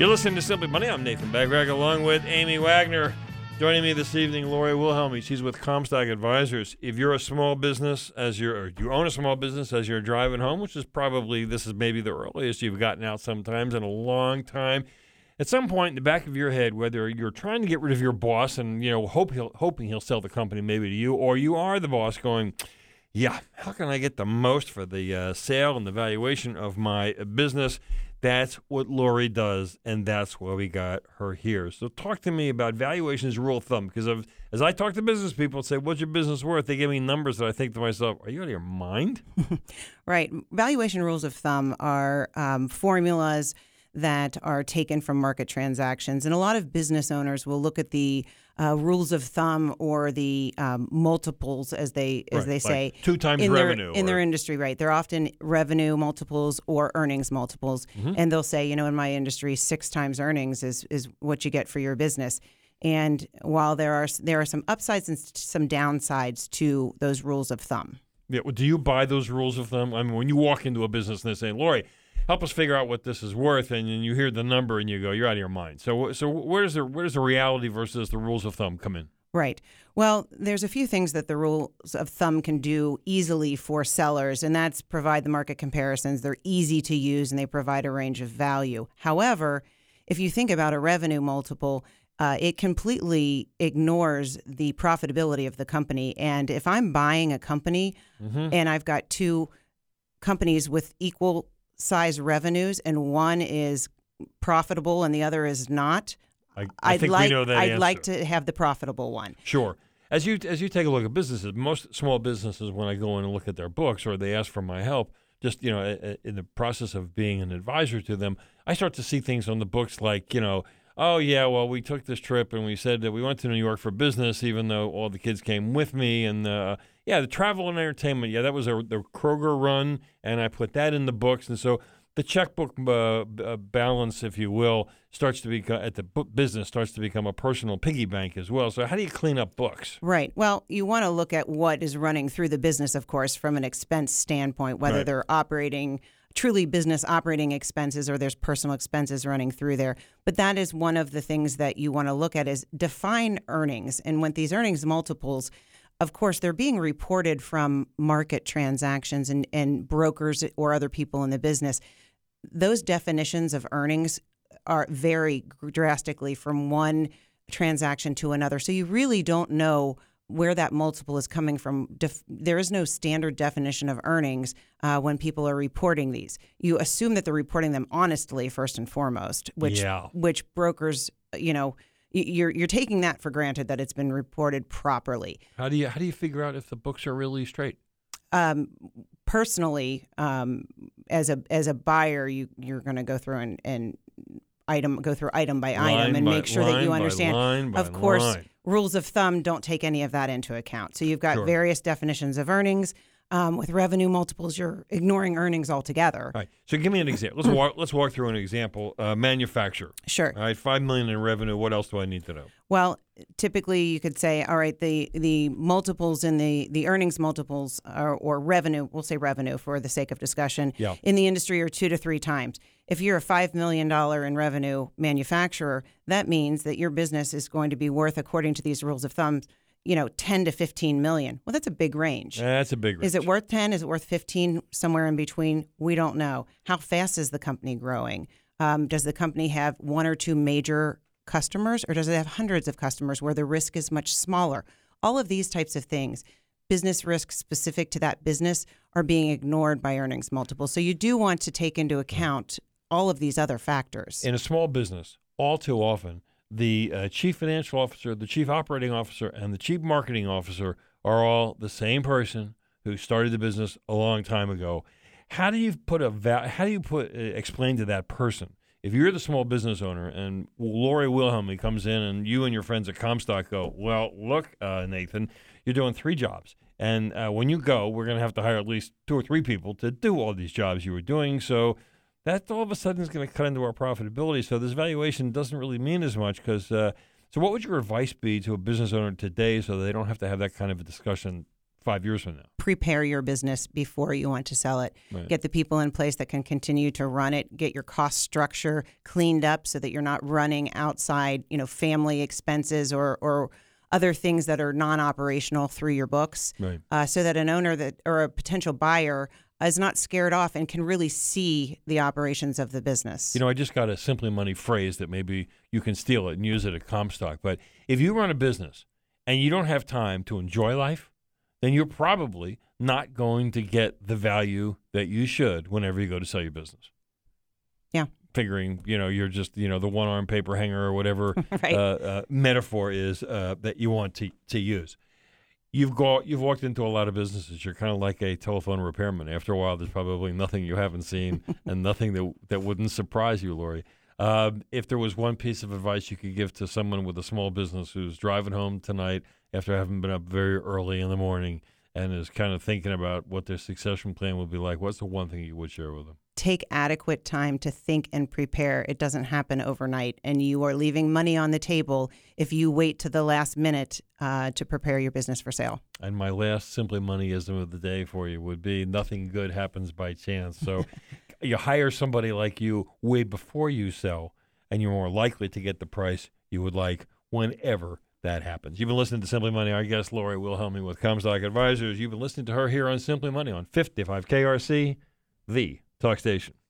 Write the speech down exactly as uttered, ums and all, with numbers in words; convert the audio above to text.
You're listening to Simply Money. I'm Nathan Bagwag along with Amy Wagner. Joining me this evening, Lori Wilhelmy. She's with Comstock Advisors. If you're a small business, as you're, or you own a small business as you're driving home, which is probably, this is maybe the earliest you've gotten out sometimes in a long time. At some point in the back of your head, whether you're trying to get rid of your boss and, you know, hope he'll, hoping he'll sell the company maybe to you, or you are the boss going, yeah, how can I get the most for the uh, sale and the valuation of my business? That's what Lori does, and that's why we got her here. So talk to me about valuations rule of thumb, because of, as I talk to business people and say, what's your business worth? They give me numbers that I think to myself, are you out of your mind? Right. Valuation rules of thumb are um, formulas that are taken from market transactions. And a lot of business owners will look at the uh, rules of thumb or the um, multiples, as they as right, they say, like two times in revenue their, or... in their industry. Right, they're often revenue multiples or earnings multiples, mm-hmm. and they'll say, you know, in my industry, six times earnings is is what you get for your business. And while there are there are some upsides and some downsides to those rules of thumb. Yeah, well, do you buy those rules of thumb? I mean, when you walk into a business and they say, Lori, help us figure out what this is worth, and then you hear the number and you go, you're out of your mind. So, so where does the where does the reality versus the rules of thumb come in? Right. Well, there's a few things that the rules of thumb can do easily for sellers, and that's provide the market comparisons. They're easy to use, and they provide a range of value. However, if you think about a revenue multiple, uh, it completely ignores the profitability of the company. And if I'm buying a company mm-hmm. and I've got two companies with equal size revenues and one is profitable and the other is not, I, I I'd think like we know that I'd answer. like to have the profitable one. Sure. As you as you take a look at businesses, most small businesses, when I go in and look at their books or they ask for my help, just, you know, in the process of being an advisor to them, I start to see things on the books like, you know, oh, yeah, well, we took this trip and we said that we went to New York for business, even though all the kids came with me. And, uh, yeah, the travel and entertainment, yeah, that was a, the Kroger run, and I put that in the books. And so the checkbook uh, uh, balance, if you will, starts to become, at the book business, starts to become a personal piggy bank as well. So how do you clean up books? Right. Well, you want to look at what is running through the business, of course, from an expense standpoint, whether right. they're operating truly business operating expenses or there's personal expenses running through there. But that is one of the things that you want to look at is define earnings. And when these earnings multiples, of course, they're being reported from market transactions and, and brokers or other people in the business. Those definitions of earnings are vary drastically from one transaction to another. So you really don't know where that multiple is coming from. Def- there is no standard definition of earnings uh, when people are reporting these. You assume that they're reporting them honestly, first and foremost, which yeah. which brokers, you know, you're you're taking that for granted that it's been reported properly. How do you how do you figure out if the books are really straight? Um, personally, um, as a as a buyer, you you're going to go through and, and item go through item by line item and by make sure line that you by understand. Line by of course, line. Rules of thumb don't take any of that into account. So you've got Sure. various definitions of earnings. Um, with revenue multiples, you're ignoring earnings altogether. All right. So give me an example. Let's walk. Let's walk through an example. Uh, manufacturer. Sure. All right. Five million in revenue. What else do I need to know? Well, typically you could say, all right, the the multiples in the the earnings multiples are, or revenue. We'll say revenue for the sake of discussion. Yeah. In the industry are two to three times. If you're a five million dollar in revenue manufacturer, that means that your business is going to be worth, according to these rules of thumb, you know, ten to fifteen million. Well, that's a big range. That's a big range. Is it worth ten? Is it worth fifteen? Somewhere in between? We don't know. How fast is the company growing? Um, does the company have one or two major customers, or does it have hundreds of customers where the risk is much smaller? All of these types of things, business risks specific to that business, are being ignored by earnings multiples. So you do want to take into account all of these other factors. In a small business, all too often, the uh, chief financial officer, the chief operating officer, and the chief marketing officer are all the same person who started the business a long time ago. How do you put a va- how do you put uh, explain to that person, if you're the small business owner and Lori Wilhelmy comes in and you and your friends at Comstock go, well, look, uh, Nathan, you're doing three jobs. And uh, when you go, we're going to have to hire at least two or three people to do all these jobs you were doing. So that all of a sudden is going to cut into our profitability. So this valuation doesn't really mean as much because, uh, so what would your advice be to a business owner today so they don't have to have that kind of a discussion five years from now. Prepare your business before you want to sell it. Right. Get the people in place that can continue to run it. Get your cost structure cleaned up so that you're not running outside, you know, family expenses or or other things that are non-operational through your books. Right. Uh, so that an owner that or a potential buyer is not scared off and can really see the operations of the business. You know, I just got a Simply Money phrase that maybe you can steal it and use it at Comstock. But if you run a business and you don't have time to enjoy life, then you're probably not going to get the value that you should whenever you go to sell your business. Yeah. Figuring, you know, you're just, you know, the one-arm paper hanger or whatever Right. uh, uh, metaphor is uh, that you want to, to use. You've got, you've walked into a lot of businesses. You're kind of like a telephone repairman. After a while, there's probably nothing you haven't seen and nothing that that wouldn't surprise you, Lori. Uh, if there was one piece of advice you could give to someone with a small business who's driving home tonight after having been up very early in the morning and is kind of thinking about what their succession plan would be like, what's the one thing you would share with them? Take adequate time to think and prepare. It doesn't happen overnight, and you are leaving money on the table if you wait to the last minute uh, to prepare your business for sale. And my last Simply Moneyism of the day for you would be nothing good happens by chance. So you hire somebody like you way before you sell, and you're more likely to get the price you would like whenever that happens. You've been listening to Simply Money. Our guest, Lori Wilhelmi with Comstock Advisors. You've been listening to her here on Simply Money on fifty-five K R C, the talk station.